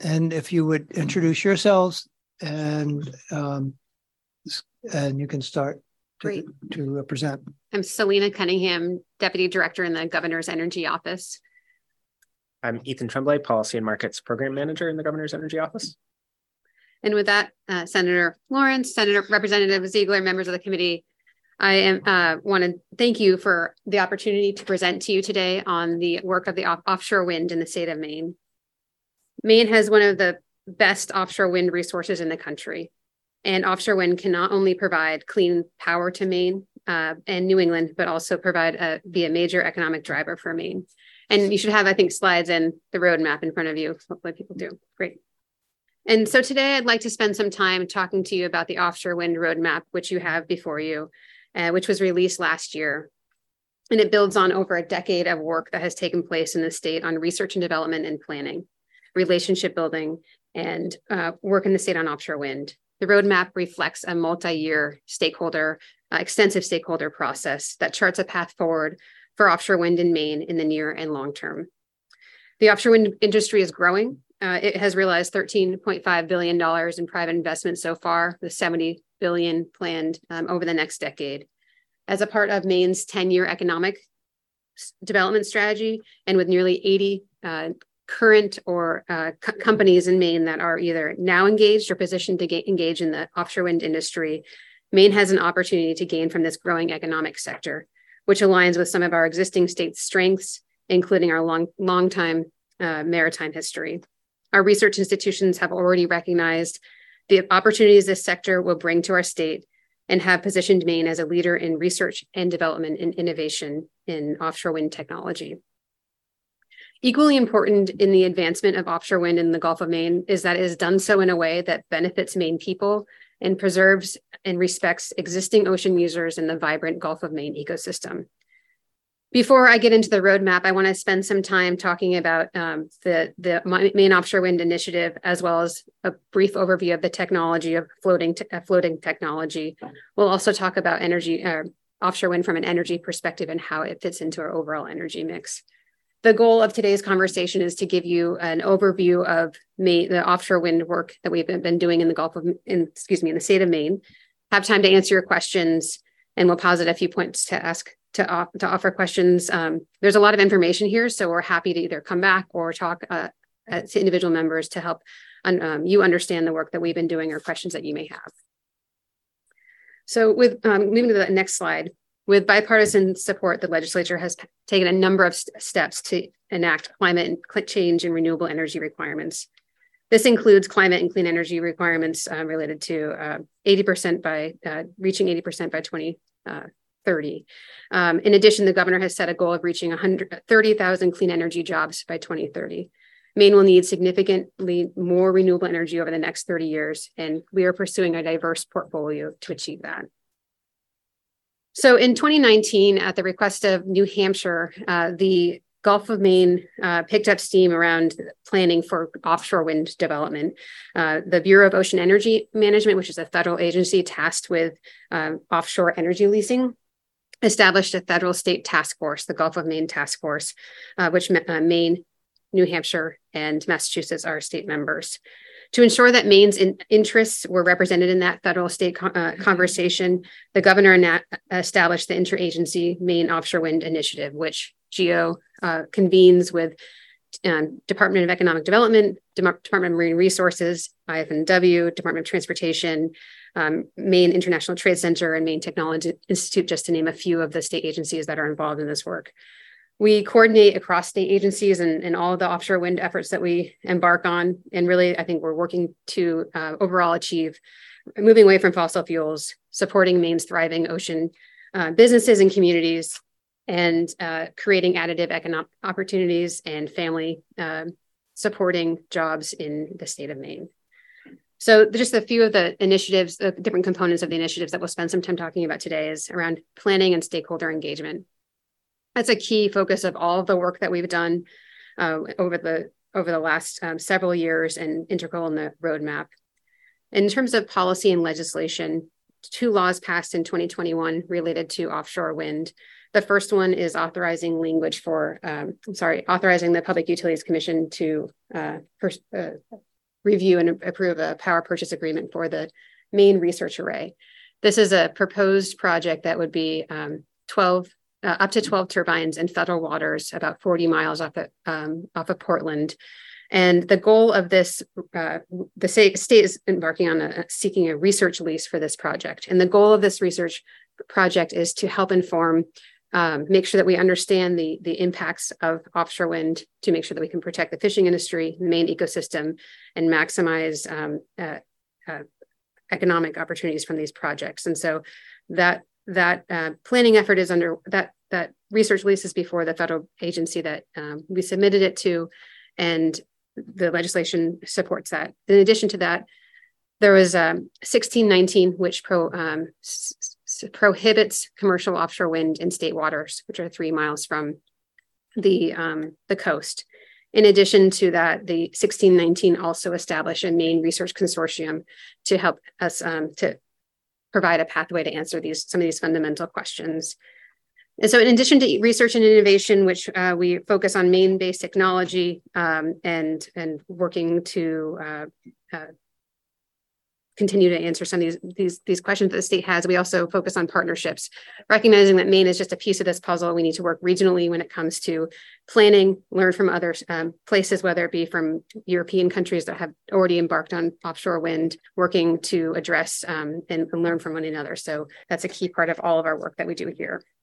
And if you would introduce yourselves and you can start to present. I'm Selena Cunningham, Deputy Director in the Governor's Energy Office. I'm Ethan Tremblay, Policy and Markets Program Manager in the Governor's Energy Office. And with that, Senator Lawrence, Senator Representative Ziegler, members of the committee, I want to thank you for the opportunity to present to you today on the work of the offshore wind in the state of Maine. Maine has one of the best offshore wind resources in the country. And offshore wind can not only provide clean power to Maine and New England, but also be a major economic driver for Maine. And you should have, I think, slides and the roadmap in front of you. Hopefully people do. Great. And so today I'd like to spend some time talking to you about the offshore wind roadmap, which you have before you, which was released last year. And it builds on over a decade of work that has taken place in the state on research and development and planning, relationship building, and work in the state on offshore wind. The roadmap reflects a multi-year extensive stakeholder process that charts a path forward for offshore wind in Maine in the near and long term. The offshore wind industry is growing. It has realized $13.5 billion in private investment so far, with $70 billion planned over the next decade. As a part of Maine's 10-year economic development strategy, and with nearly 80 current or companies in Maine that are either now engaged or positioned to engage in the offshore wind industry, Maine has an opportunity to gain from this growing economic sector, which aligns with some of our existing state strengths, including our long-time maritime history. Our research institutions have already recognized the opportunities this sector will bring to our state and have positioned Maine as a leader in research and development and innovation in offshore wind technology. Equally important in the advancement of offshore wind in the Gulf of Maine is that it is done so in a way that benefits Maine people and preserves and respects existing ocean users in the vibrant Gulf of Maine ecosystem. Before I get into the roadmap, I want to spend some time talking about the Maine Offshore Wind Initiative, as well as a brief overview of the technology of floating technology. We'll also talk about offshore wind from an energy perspective and how it fits into our overall energy mix. The goal of today's conversation is to give you an overview of the offshore wind work that we've been doing in the state of Maine. Have time to answer your questions, and we'll pause at a few points to offer questions. There's a lot of information here, so we're happy to either come back or talk to individual members to help you understand the work that we've been doing or questions that you may have. So with moving to the next slide, with bipartisan support, the legislature has taken a number of steps to enact climate change and renewable energy requirements. This includes climate and clean energy requirements related to 80% by reaching 80% by 2030. In addition, the governor has set a goal of reaching 130,000 clean energy jobs by 2030. Maine will need significantly more renewable energy over the next 30 years, and we are pursuing a diverse portfolio to achieve that. So in 2019, at the request of New Hampshire, the Gulf of Maine picked up steam around planning for offshore wind development. The Bureau of Ocean Energy Management, which is a federal agency tasked with offshore energy leasing, established a federal state task force, the Gulf of Maine Task Force, which Maine, New Hampshire, and Massachusetts are state members. To ensure that Maine's interests were represented in that federal state conversation, the governor established the Interagency Maine Offshore Wind Initiative, which GO convenes with Department of Economic Development, Department of Marine Resources, IF&W, Department of Transportation, Maine International Trade Center, and Maine Technology Institute, just to name a few of the state agencies that are involved in this work. We coordinate across state agencies and all of the offshore wind efforts that we embark on. And really, I think we're working to overall achieve moving away from fossil fuels, supporting Maine's thriving ocean businesses and communities, and creating additive economic opportunities and family supporting jobs in the state of Maine. So just a few of the initiatives, the different components of the initiatives that we'll spend some time talking about today is around planning and stakeholder engagement. That's a key focus of all of the work that we've done over the last several years and integral in the roadmap. In terms of policy and legislation, 2 laws passed in 2021 related to offshore wind. The first one is authorizing language for, authorizing the Public Utilities Commission to review and approve a power purchase agreement for the Maine Research Array. This is a proposed project that would be up to 12 turbines in federal waters, about 40 miles off of Portland. And the goal of this, the state is embarking on seeking a research lease for this project. And the goal of this research project is to help inform, make sure that we understand the impacts of offshore wind, to make sure that we can protect the fishing industry, the Maine ecosystem, and maximize economic opportunities from these projects. And so that planning effort is under that research lease is before the federal agency that we submitted it to, and the legislation supports that. In addition to that, there was 1619, which prohibits commercial offshore wind in state waters, which are 3 miles from the coast. In addition to that, the 1619 also established a Maine Research Consortium to help us to provide a pathway to answer some of these fundamental questions. And so in addition to research and innovation, which we focus on Maine-based technology and working to continue to answer some of these questions that the state has, we also focus on partnerships, recognizing that Maine is just a piece of this puzzle. We need to work regionally when it comes to planning, learn from other places, whether it be from European countries that have already embarked on offshore wind, working to address and learn from one another. So that's a key part of all of our work that we do here.